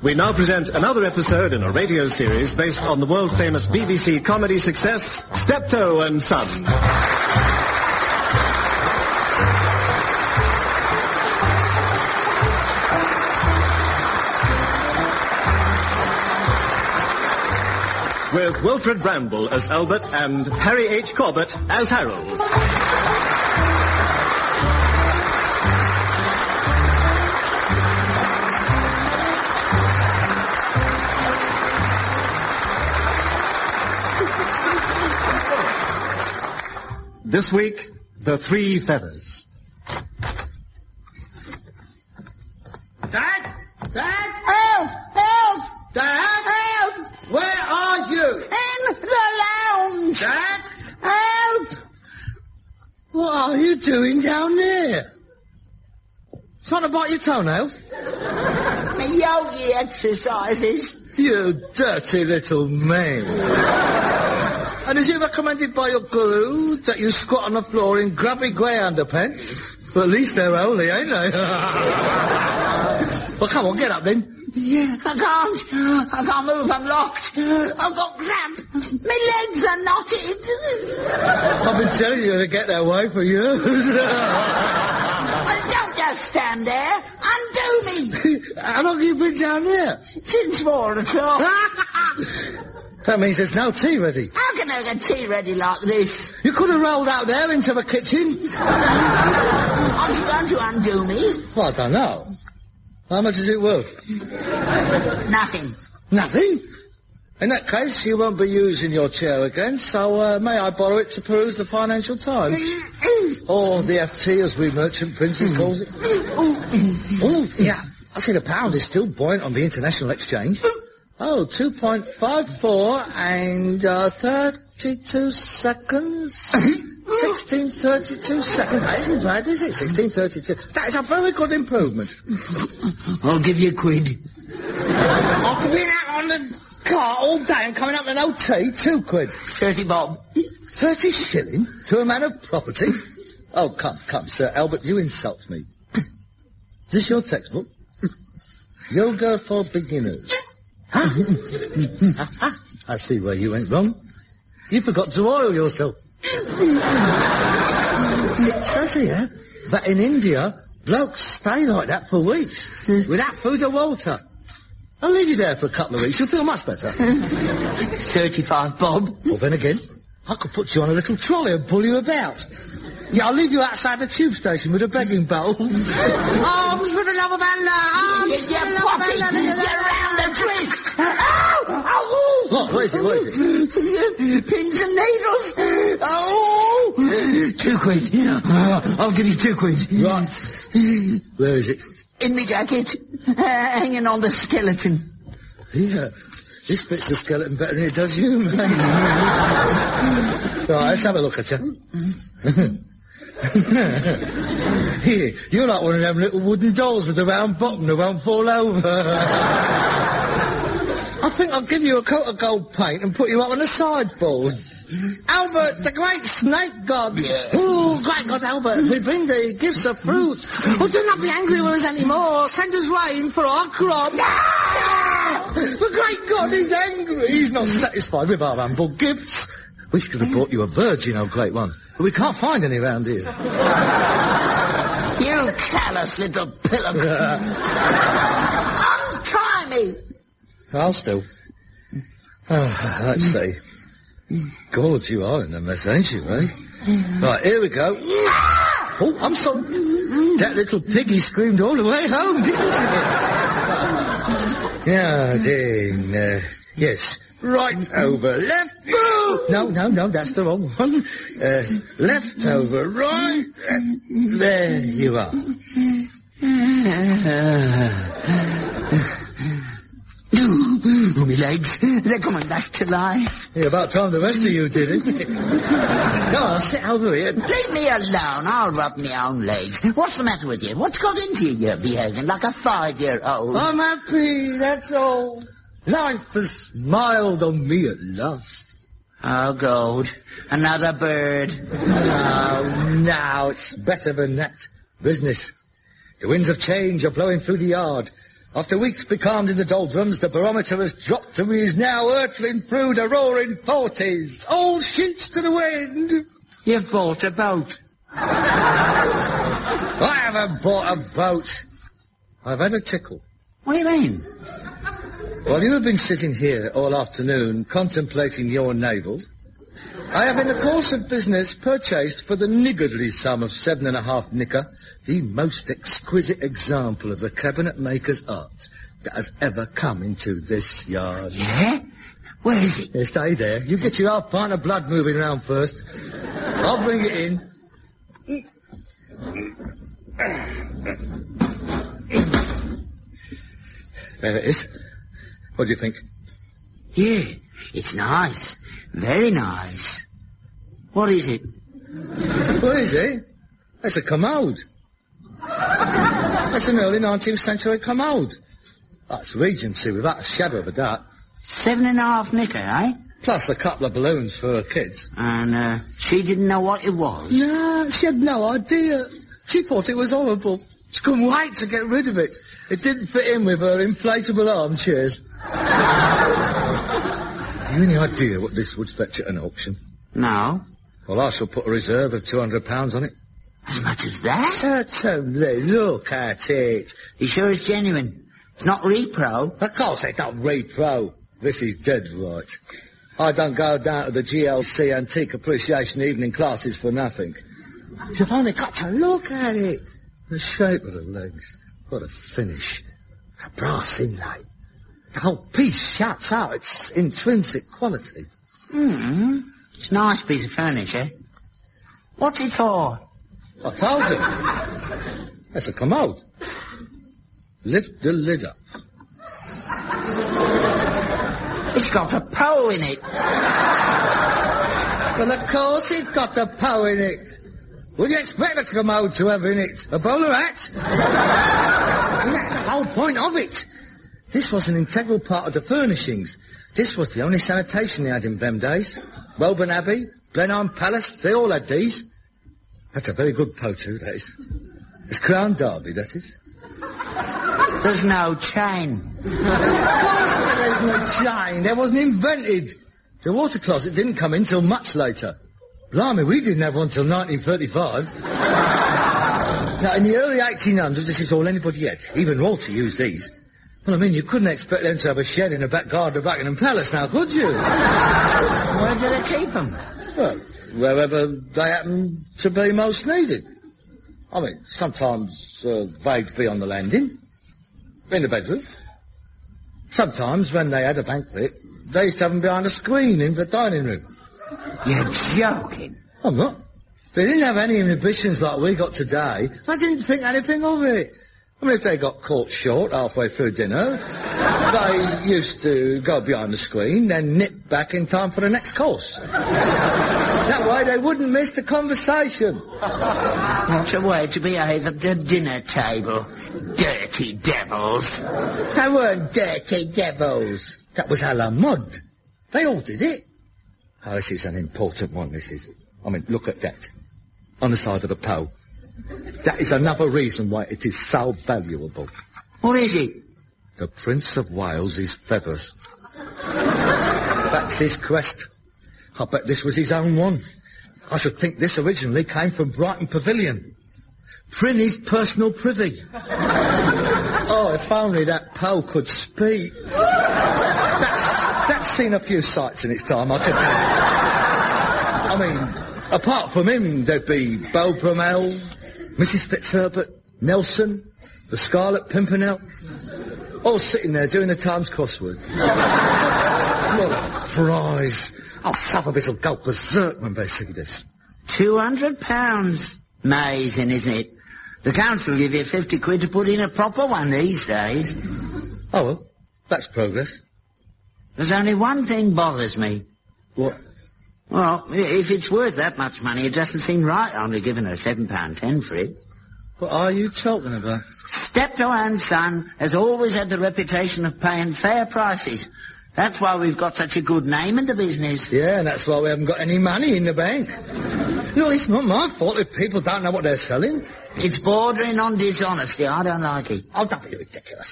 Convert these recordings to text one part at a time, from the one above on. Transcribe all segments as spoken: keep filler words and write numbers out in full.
We now present another episode in a radio series based on the world-famous B B C comedy success, Steptoe and Son. With Wilfred Bramble as Albert and Harry H. Corbett as Harold. This week, The Three Feathers. Dad? Dad? Help! Help! Dad? Help! Where are you? In the lounge! Dad? Help! What are you doing down there? Trying to bite your toenails? My yogi exercises. You dirty little man. And is it recommended by your guru that you squat on the floor in grubby grey underpants? But at least they're holy, ain't they? Well, come on, get up then. Yeah, I can't. I can't move. I'm locked. I've got cramp. My legs are knotted. I've been telling you to get that way for years. Well, don't just stand there. Undo me. How long have you been down there? Since four o'clock. That means there's no tea ready. How can I get tea ready like this? You could have rolled out there into the kitchen. Aren't you going to undo me? Well, I don't know. How much is it worth? Nothing. Nothing? In that case, you won't be using your chair again, so uh, may I borrow it to peruse the Financial Times? Or the F T, as we merchant princes calls it. Oh, yeah. I see the pound is still buoyant on the international exchange. Oh, two point five four and uh, thirty-two seconds. sixteen thirty-two seconds. That isn't bad, is it? sixteen thirty-two. That is a very good improvement. I'll give you a quid. After being out on the car all day and coming up with no tea, two quid. Thirty bob. Thirty shilling to a man of property? Oh, come, come, Sir Albert, you insult me. Is this your textbook? Yoga for beginners. Huh? I see where you went wrong. You forgot to oil yourself. It says here that in India, blokes stay like that for weeks, without food or water. I'll leave you there for a couple of weeks. You'll feel much better. Thirty-five bob. Well, then again, I could put you on a little trolley and pull you about. Yeah, I'll leave you outside the tube station with a begging bowl. Arms for the love of Allah! Arms You for the love of potty! Allah! Get around the twist! Ow! Ow! What? What is it? What is it? Pins and needles! Oh! Two quid. Oh, I'll give you two quid. Right. Where is it? In me jacket. Uh, hanging on the skeleton. Yeah. This fits the skeleton better than it does you, mate. Right, let's have a look at you. Here, you're like one of them little wooden dolls with a round bottom that won't fall over. I think I'll give you a coat of gold paint and put you up on the sideboard. Albert, the great snake god. Yeah. Oh, great god Albert, we bring the gifts of fruit. Oh, do not be angry with us anymore. Send us rain for our crop. The great god is angry. He's not satisfied with our humble gifts. We should have brought you a virgin, oh great one. But we can't find any round here. You callous little pillock. Untry me. I'll still. Oh, let's see. God, you are in a mess, ain't you, eh? Right, here we go. Oh, I'm sorry. That little piggy screamed all the way home, didn't it? Yeah, ding. Uh, yes. Right over, left. No, no, no, that's the wrong one. Uh, left over, right. Uh, there you are. Oh, my legs, they're coming back to life. Yeah, about time the rest of you did it. Go on, sit over here. Leave me alone, I'll rub my own legs. What's the matter with you? What's got into you? You're behaving like a five-year-old. I'm happy, that's all. Life has smiled on me at last. Oh, God. Another bird. No, no, it's better than that. Business. The winds of change are blowing through the yard. After weeks becalmed in the doldrums, the barometer has dropped and he is now hurtling through the roaring forties. All sheets to the wind. You've bought a boat. I haven't bought a boat. I've had a tickle. What do you mean? While you have been sitting here all afternoon contemplating your navel, I have in the course of business purchased for the niggardly sum of seven and a half nicker the most exquisite example of the cabinet maker's art that has ever come into this yard. Yeah? Where is it? Yeah, stay there. You get your half pint of blood moving around first. I'll bring it in. There it is. What do you think? Yeah, it's nice. Very nice. What is it? What is it? That's a commode. That's an early nineteenth century commode. That's Regency without a shadow of a doubt. Seven and a half nicker, eh? Plus a couple of balloons for her kids. And uh, she didn't know what it was? No, she had no idea. She thought it was horrible. She couldn't wait to get rid of it. It didn't fit in with her inflatable armchairs. Have you any idea what this would fetch at an auction? No. Well, I shall put a reserve of two hundred pounds on it. As much as that? Certainly. Look at it. You sure it's genuine? It's not repro? Of course it's not repro. This is dead right. I don't go down to the G L C Antique Appreciation evening classes for nothing. You've only got to look at it. The shape of the legs. What a finish. The brass inlay. The whole piece shouts out its intrinsic quality. Hmm. It's a nice piece of furniture. What's it for? I told you. That's a commode. Lift the lid up. It's got a Poe in it. Well, of course it's got a Poe in it. What do you expect a commode to have in it? A bowler hat? And that's the whole point of it. This was an integral part of the furnishings. This was the only sanitation they had in them days. Woburn Abbey, Blenheim Palace, they all had these. That's a very good Poe too, that is. It's Crown Derby, that is. There's no chain. Of course there's no chain. That wasn't invented. The water closet didn't come in till much later. Blimey, we didn't have one till nineteen thirty-five. Now, in the early eighteen hundreds, this is all anybody had. Even royalty used these. Well, I mean, you couldn't expect them to have a shed in the back garden of Buckingham Palace now, could you? Where do they keep them? Well, wherever they happen to be most needed. I mean, sometimes uh, they'd be on the landing, in the bedroom. Sometimes, when they had a banquet, they used to have them behind a screen in the dining room. You're joking. I'm not. They didn't have any inhibitions like we got today. They didn't think anything of it. I mean, if they got caught short halfway through dinner, they used to go behind the screen, then nip back in time for the next course. That way they wouldn't miss the conversation. What a way to behave at the dinner table. Dirty devils. They weren't dirty devils. That was a la mode. They all did it. Oh, this is an important one, this is. I mean, look at that. On the side of the Poe. That is another reason why it is so valuable. What is it? The Prince of Wales' feathers. That's his crest. I bet this was his own one. I should think this originally came from Brighton Pavilion. Prinny's personal privy. Oh, if only that Poe could speak. That's, that's seen a few sights in its time, I can tell you. I mean, apart from him, there'd be Beau Brummel, Missus Fitzherbert, Nelson, the Scarlet Pimpernel, all sitting there doing the Times crossword. What a prize. I'll suffer a bit of go berserk when they see this. Two hundred pounds. Amazing, isn't it? The council give you fifty quid to put in a proper one these days. Oh, well, that's progress. There's only one thing bothers me. What? Well, if it's worth that much money, it doesn't seem right only giving her seven pound ten for it. What are you talking about? Steptoe and Son has always had the reputation of paying fair prices. That's why we've got such a good name in the business. Yeah, and that's why we haven't got any money in the bank. No, it's not my fault if people don't know what they're selling. It's bordering on dishonesty. I don't like it. Oh, don't be ridiculous.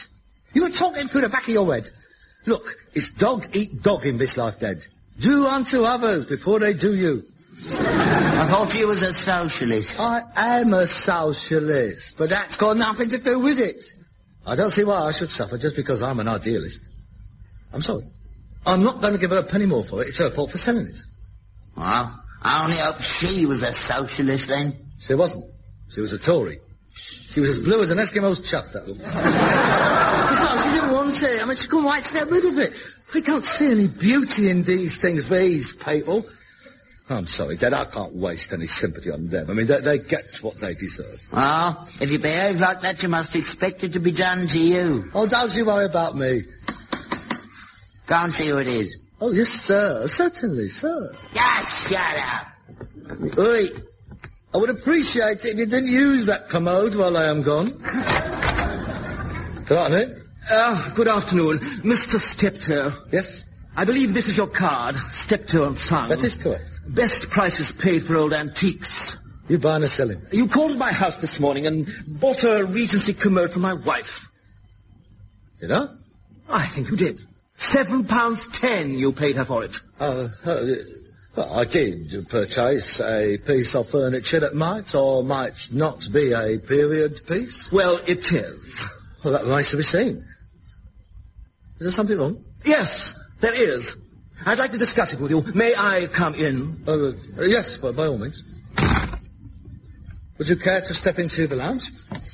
You were talking through the back of your head. Look, it's dog eat dog in this life, Dad. Do unto others before they do you. I thought you was a socialist. I am a socialist, but that's got nothing to do with it. I don't see why I should suffer just because I'm an idealist. I'm sorry. I'm not going to give her a penny more for it. It's her fault for selling it. Well, I only hope she was a socialist then. She wasn't. She was a Tory. She was as blue as an Eskimo's chuff, that woman. Besides, she didn't want it. I mean, she couldn't wait to get rid of it. We don't see any beauty in these things, these people. I'm sorry, Dad, I can't waste any sympathy on them. I mean, they, they get what they deserve. Well, if you behave like that, you must expect it to be done to you. Oh, don't you worry about me. Go and see who it is. Oh, yes, sir. Certainly, sir. Just shut up. Oi, I would appreciate it if you didn't use that commode while I am gone. Good afternoon. Uh, good afternoon. Mister Steptoe. Yes? I believe this is your card, Steptoe and Son. That is correct. Best prices paid for old antiques. You buying or selling? You called at my house this morning and bought a Regency commode for my wife. Did I? I think you did. Seven pounds ten you paid her for it. Uh, uh, well, I did purchase a piece of furniture that might or might not be a period piece. Well, it is. Well, that remains to be seen. Is there something wrong? Yes, there is. I'd like to discuss it with you. May I come in? Uh, uh, yes, by, by all means. Would you care to step into the lounge?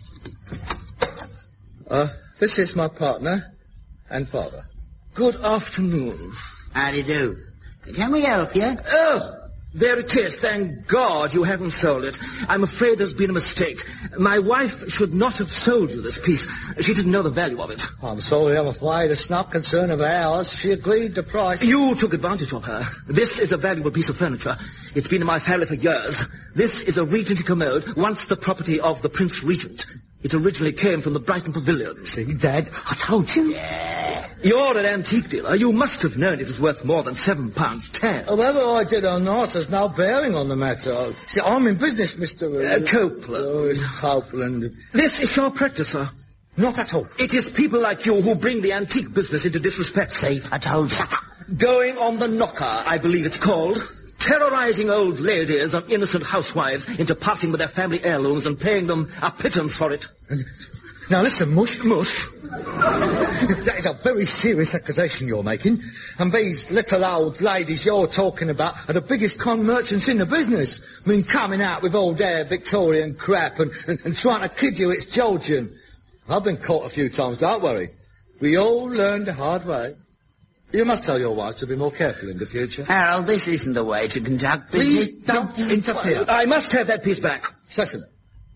Uh, this is my partner and father. Good afternoon. How do you do? Can we help you? Oh, there it is. Thank God you haven't sold it. I'm afraid there's been a mistake. My wife should not have sold you this piece. She didn't know the value of it. I'm sorry, I'm afraid it's not concern of ours. She agreed the price. You took advantage of her. This is a valuable piece of furniture. It's been in my family for years. This is a Regency commode, once the property of the Prince Regent. It originally came from the Brighton Pavilion. See, Dad, I told you. Yeah. You're an antique dealer. You must have known it was worth more than seven pounds ten. Whether I did or not has no bearing on the matter. See, I'm in business, Mister Uh, Copeland. Oh, it's Copeland. This is your practice, sir. Not at all. It is people like you who bring the antique business into disrespect. See, I told you. Going on the knocker, I believe it's called. Terrorizing old ladies and innocent housewives into parting with their family heirlooms and paying them a pittance for it. Now listen, Mush. Mush. That is a very serious accusation you're making. And these little old ladies you're talking about are the biggest con merchants in the business. I mean, coming out with all their Victorian crap and, and, and trying to kid you it's Georgian. I've been caught a few times, don't worry. We all learned the hard way. You must tell your wife to be more careful in the future. Harold, this isn't the way to conduct business. Please don't interfere. I must have that piece back. Cecily,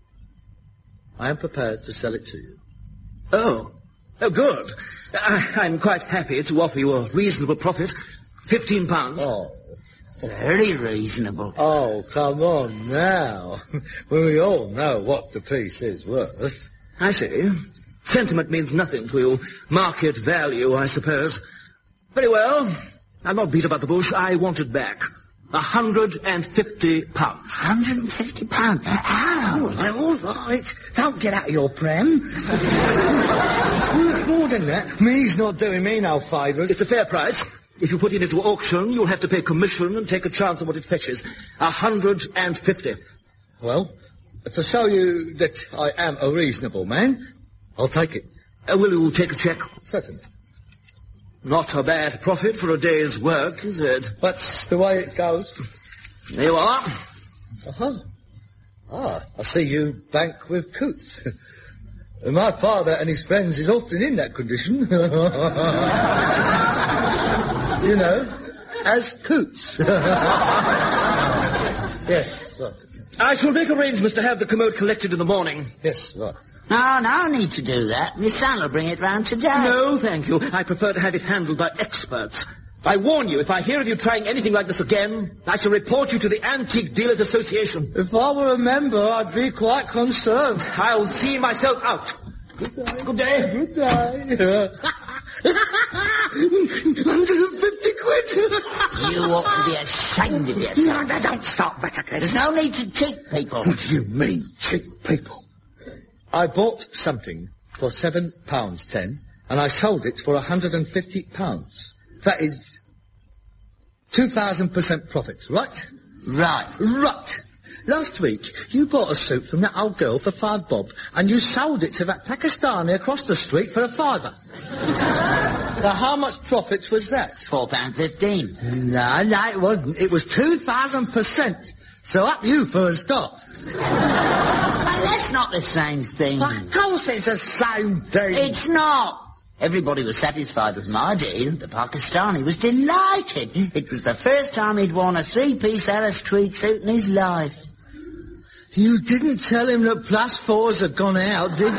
I am prepared to sell it to you. Oh. Oh, good. I, I'm quite happy to offer you a reasonable profit. Fifteen pounds. Oh. Very reasonable. Oh, come on now. Well, we all know what the piece is worth. I see. Sentiment means nothing to you. Market value, I suppose. Very well. I'll not beat about the bush. I want it back. A hundred and fifty pounds. Hundred and fifty pounds? Oh, well, all right. Don't get out of your prem. It's worth more than that. Me's not doing me no favours. It's a fair price. If you put it into auction, you'll have to pay commission and take a chance on what it fetches. A hundred and fifty. Well, to show you that I am a reasonable man, I'll take it. Uh, will you take a cheque? Certainly. Not a bad profit for a day's work, is it? That's the way it goes. There you are. Uh-huh. Ah, I see you bank with Coots. My father and his friends is often in that condition. You know, as Coots. Yes, right. I shall make arrangements to have the commode collected in the morning. Yes, right. No, no need to do that. Miss son will bring it round today. No, thank you. I prefer to have it handled by experts. I warn you, if I hear of you trying anything like this again, I shall report you to the Antique Dealers Association. If I were a member, I'd be quite concerned. I'll see myself out. Good day. Good day. Good day. one hundred fifty quid. You ought to be ashamed of yourself. No, no, don't start that again. There's no need to cheat people. What do you mean, cheap people? I bought something for seven pounds ten, and I sold it for one hundred fifty pounds. That is two thousand percent profit, right? Right. Right. Last week, you bought a suit from that old girl for five bob, and you sold it to that Pakistani across the street for a fiver. Now, how much profit was that? Four pound fifteen. No, no, it wasn't. It was two thousand percent. So up you for a start. But that's not the same thing. Of course it's the same thing. It's not. Everybody was satisfied with my deal. The Pakistani was delighted. It was the first time he'd worn a three-piece Alice tweed suit in his life. You didn't tell him that plus fours had gone out, did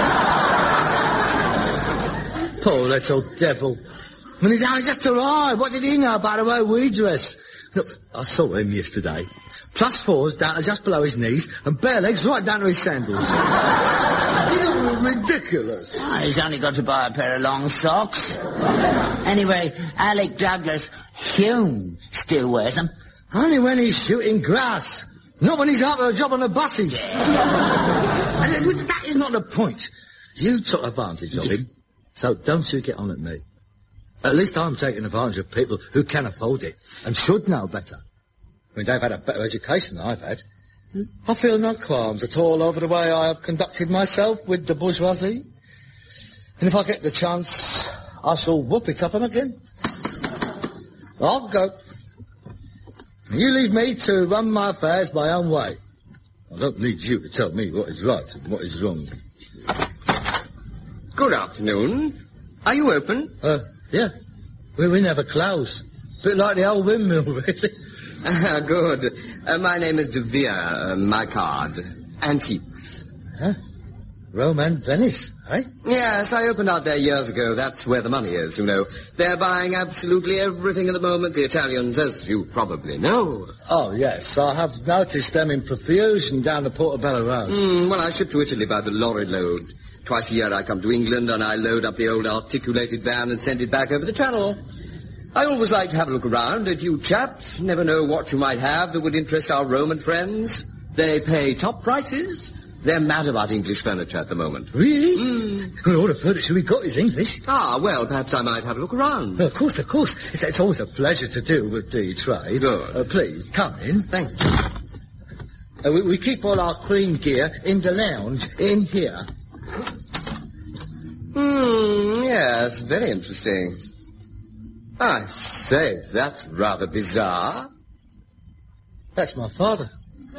you? Poor little devil. When he'd only just arrived, what did he know about the way we dress? Look, I saw him yesterday. Plus fours down to just below his knees and bare legs right down to his sandals. You know, ridiculous. Oh, he's only got to buy a pair of long socks. Anyway, Alec Douglas Hume still wears them. Only when he's shooting grass. Not when he's out for a job on the buses. And that is not the point. You took advantage of him, so don't you get on at me. At least I'm taking advantage of people who can afford it and should know better. I mean, they've had a better education than I've had. I feel no qualms at all over the way I have conducted myself with the bourgeoisie. And if I get the chance, I shall whoop it up 'em again. I'll go. You leave me to run my affairs my own way. I don't need you to tell me what is right and what is wrong. Good afternoon. Are you open? Uh, yeah. We, we never close. Bit like the old windmill, really. Ah, good. Uh, my name is De Vere. Uh, my card. Antiques. Huh? Rome and Venice, eh? Yes, I opened out there years ago. That's where the money is, you know. They're buying absolutely everything at the moment, the Italians, as you probably know. Oh, yes. I have noticed them in profusion down the Portobello Road. Mm, well, I ship to Italy by the lorry load. Twice a year I come to England and I load up the old articulated van and send it back over the channel. I always like to have a look around at you chaps. Never know what you might have that would interest our Roman friends. They pay top prices. They're mad about English furniture at the moment. Really? Mm. Well, all the furniture we got is English. Ah, well, perhaps I might have a look around. Well, of course, of course. It's, it's always a pleasure to do with the trade. Good. Uh, please, come in. Thank you. Uh, we, we keep all our clean gear in the lounge in here. Hmm, yes, very interesting. I say, that's rather bizarre. That's my father.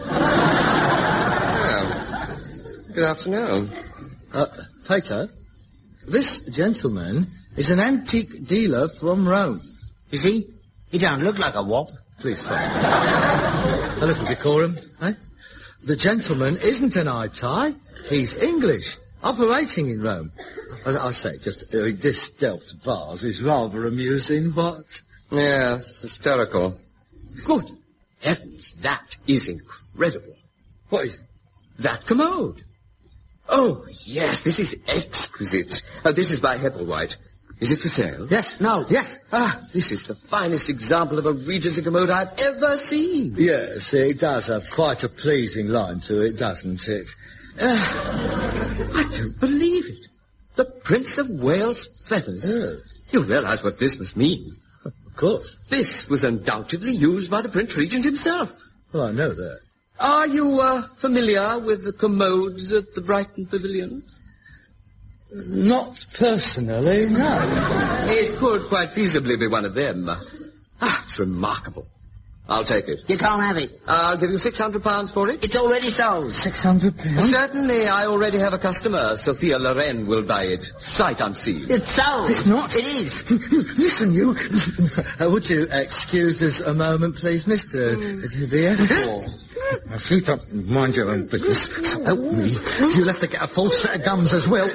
Good afternoon. Uh, Peter, this gentleman is an antique dealer from Rome. Is he? He don't look like a wop. Please, sir. A little decorum, eh? The gentleman isn't an I-tie. He's English, operating in Rome. As I say, just uh, this Delft vase is rather amusing, but... Yes, hysterical. Good heavens, that is incredible. What is it? That commode. Oh, yes, this is exquisite. Uh, this is by Hepplewhite. Is it for sale? Yes, no, yes. Ah, this is the finest example of a Regency commode I've ever seen. Yes, it does have quite a pleasing line to it, doesn't it? Uh, I don't believe it. The Prince of Wales feathers. Oh. You realize what this must mean. Of course. This was undoubtedly used by the Prince Regent himself. Well, I know that. Are you uh, familiar with the commodes at the Brighton Pavilion? Not personally, no. It could quite feasibly be one of them. Ah, it's remarkable. I'll take it. You can't have it. I'll give you six hundred pounds for it. It's already sold. Six hundred pounds? Certainly, I already have a customer. Sophia Loren will buy it. Sight unseen. It's sold. It's not. It is. Listen, you. uh, would you excuse us a moment, please, Mister Mm. De Vere? If you don't mind your own business, so help me, you'll have to get a full set of gums as well.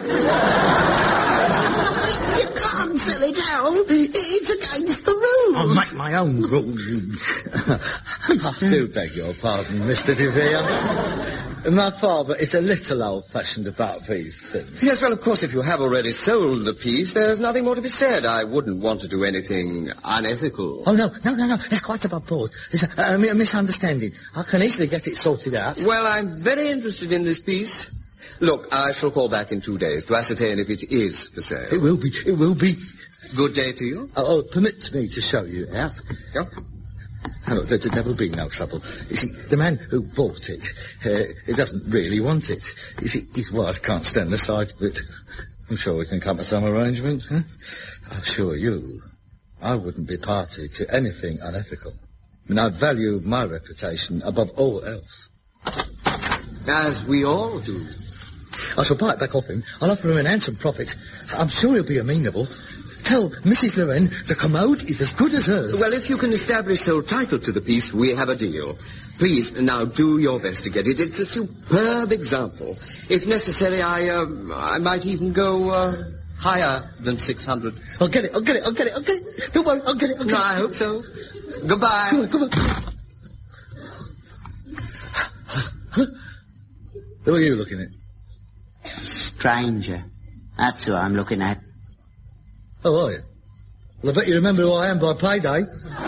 You can't sell it out. It's against the rules. I'll make my own rules. I do beg your pardon, Mister De Vere. My father is a little old-fashioned about these things. Yes, well, of course, if you have already sold the piece, there's nothing more to be said. I wouldn't want to do anything unethical. Oh, no, no, no, no. It's quite above board. It's a, a, a misunderstanding. I can easily get it sorted out. Well, I'm very interested in this piece. Look, I shall call back in two days to ascertain if it is for sale. It will be. It will be. Good day to you. Oh, oh permit me to show you out. Yep. Oh, there, there will be no trouble. You see, the man who bought it, uh, he doesn't really want it. You see, his wife can't stand the sight of it. I'm sure we can come to some arrangement. Huh? I assure you, I wouldn't be party to anything unethical. I mean, I value my reputation above all else. As we all do. I shall buy it back off him. I'll offer him an handsome profit. I'm sure he'll be amenable. Tell Missus Loren the commode is as good as hers. Well, if you can establish sole title to the piece, we have a deal. Please, now do your best to get it. It's a superb example. If necessary, I, uh, I might even go, uh, higher than six hundred. I'll get it, I'll get it, I'll get it, I'll get it. Don't worry, I'll get it, I'll get no, it. I hope so. Goodbye. Come on, come on. Huh? Who are you looking at? Stranger. That's who I'm looking at. Oh, are you? Well, I bet you remember who I am by payday.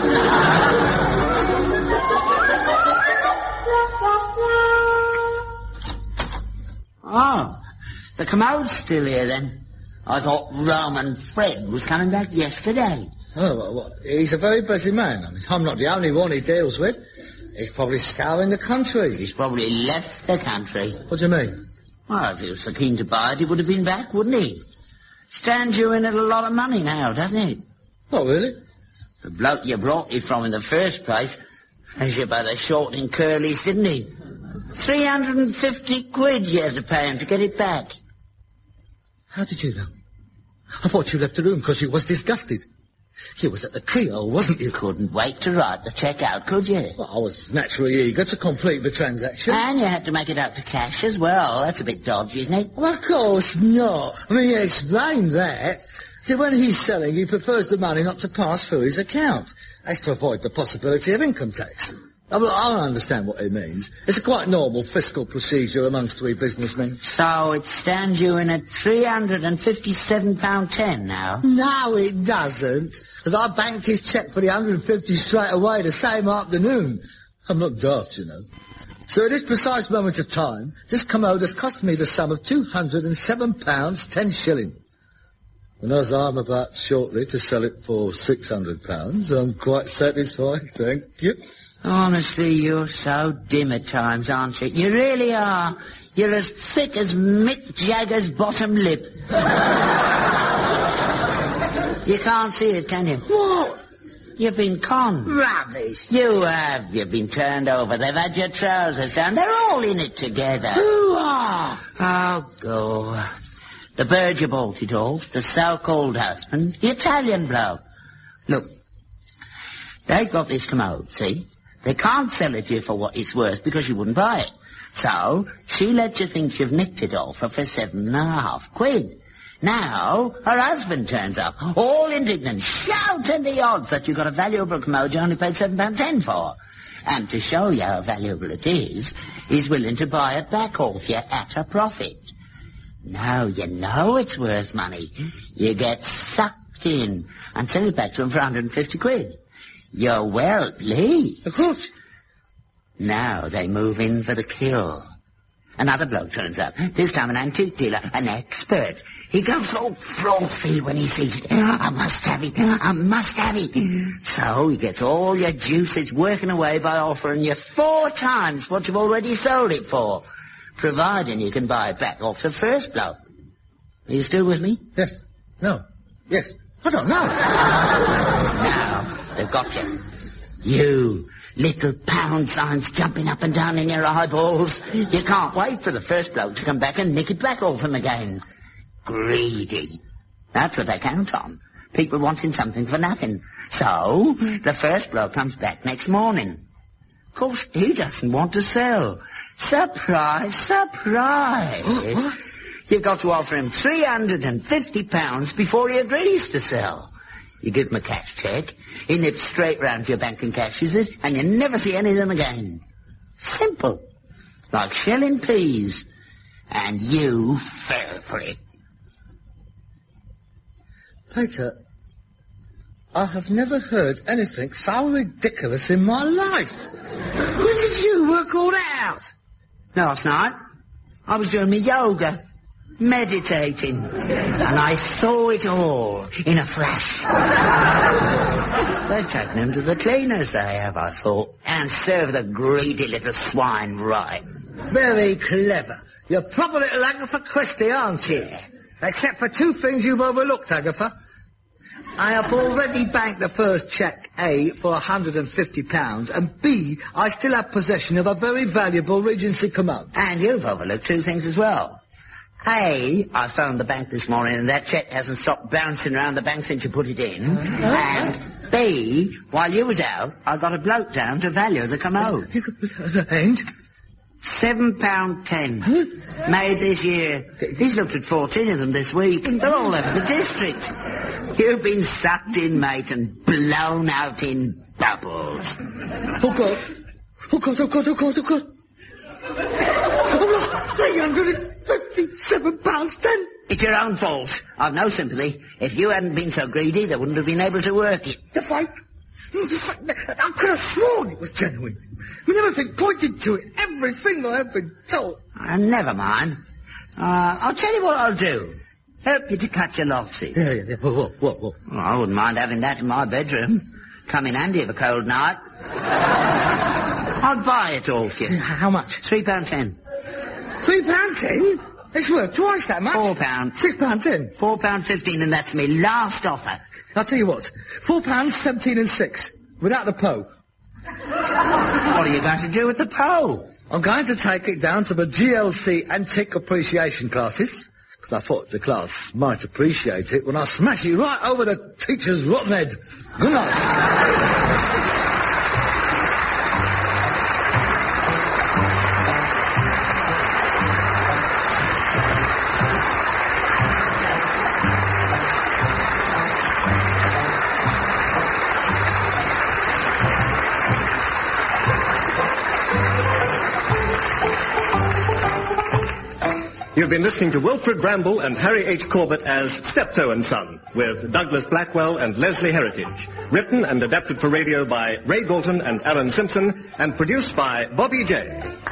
Oh, the commode's still here then. I thought Roman Fred was coming back yesterday. Oh, well, well, he's a very busy man. I mean, I'm not the only one he deals with. He's probably scouring the country. He's probably left the country. What do you mean? Well, if he was so keen to buy it, he would have been back, wouldn't he? Stands you in at a lot of money now, doesn't it? Not really. The bloke you brought it from in the first place has you by the short and curlies, didn't he? Three hundred and fifty quid you had to pay him to get it back. How did you know? I thought you left the room because you was disgusted. You was at the keyhole, wasn't you? Couldn't wait to write the cheque out, could you? Well, I was naturally eager to complete the transaction. And you had to make it out to cash as well. That's a bit dodgy, isn't it? Well, of course not. I mean, you explained that. See, when he's selling, he prefers the money not to pass through his account. That's to avoid the possibility of income tax. I, mean, I don't understand what he means. It's a quite normal fiscal procedure amongst we businessmen. So it stands you in at three hundred and fifty-seven pounds ten now? No, it doesn't. Because I banked his cheque for the one hundred and fifty straight away the same afternoon. I'm not daft, you know. So at this precise moment of time, this commode has cost me the sum of two hundred and seven pounds ten shilling. And as I'm about shortly to sell it for six hundred pounds, I'm quite satisfied, thank you. Honestly, you're so dim at times, aren't you? You really are. You're as thick as Mick Jagger's bottom lip. You can't see it, can you? What? You've been conned. Rubbish. You have. You've been turned over. They've had your trousers down. They're all in it together. Who are? Oh, go. The bird you bought it off, the so-called husband, the Italian bloke. Look, they've got this commode, see? They can't sell it to you for what it's worth because you wouldn't buy it. So, she lets you think you've nicked it off her for seven and a half quid. Now, her husband turns up, all indignant, shouting the odds that you got a valuable commode you only paid seven pounds ten for. And to show you how valuable it is, he's willing to buy it back off you at a profit. Now you know it's worth money. You get sucked in and sell it back to him for one hundred and fifty quid. You're well pleased. Of course. Now they move in for the kill. Another bloke turns up, this time an antique dealer, an expert. He goes all frothy when he sees it. I must have it, I must have it. So he gets all your juices working away by offering you four times what you've already sold it for, providing you can buy it back off the first bloke. Are you still with me? Yes. No. Yes. I don't know. Now, they've got you. You, little pound signs jumping up and down in your eyeballs. You can't wait for the first bloke to come back and nick it back off him again. Greedy. That's what they count on. People wanting something for nothing. So, the first bloke comes back next morning. Of course, he doesn't want to sell. Surprise, surprise. What? You've got to offer him three hundred and fifty pounds before he agrees to sell. You give him a cash cheque, he nips straight round to your bank and cashes it, and you never see any of them again. Simple. Like shelling peas. And you fell for it. Peter, I have never heard anything so ridiculous in my life. When did you work all that out? Last night, I was doing my yoga, meditating, and I saw it all in a flash. They've taken him to the cleaners, they have, I thought, and served the greedy little swine right. Very clever. You're proper little Agatha Christie, aren't you? Except for two things you've overlooked, Agatha. I have already banked the first cheque, A, for one hundred fifty pounds, and B, I still have possession of a very valuable Regency commode. And you've overlooked two things as well. A, I phoned the bank this morning and that cheque hasn't stopped bouncing around the bank since you put it in. Uh-huh. And B, while you was out, I got a bloke down to value the commode. And? Seven pound ten. Huh? Made this year. He's looked at fourteen of them this week. They're all over the district. You've been sucked in, mate, and blown out in bubbles. Oh, God. Oh, God, oh, God, oh, God, oh, God. I've lost three hundred fifty-seven pounds ten. It's your own fault. I've no sympathy. If you hadn't been so greedy, they wouldn't have been able to work it. The fight? The fight? I could have sworn it was genuine. I mean, everything pointed to it. Everything I have been told. Uh, never mind. Uh, I'll tell you what I'll do. Help you to cut your losses. Yeah, yeah, yeah. What, what, what? Well, I wouldn't mind having that in my bedroom. Come in handy of a cold night. I'll buy it all for you. How much? Three pound ten. Three pound ten? It's worth twice that much. Four pound. Six pound ten. Four pound fifteen, and that's me last offer. I'll tell you what. Four pounds seventeen and six. Without the Po. What are you going to do with the Po? I'm going to take it down to the G L C Antique Appreciation classes, because I thought the class might appreciate it when I smash it right over the teacher's rotten head. Good night. You've been listening to Wilfred Bramble and Harry H. Corbett as Steptoe and Son, with Douglas Blackwell and Leslie Heritage. Written and adapted for radio by Ray Galton and Alan Simpson, and produced by Bobby J.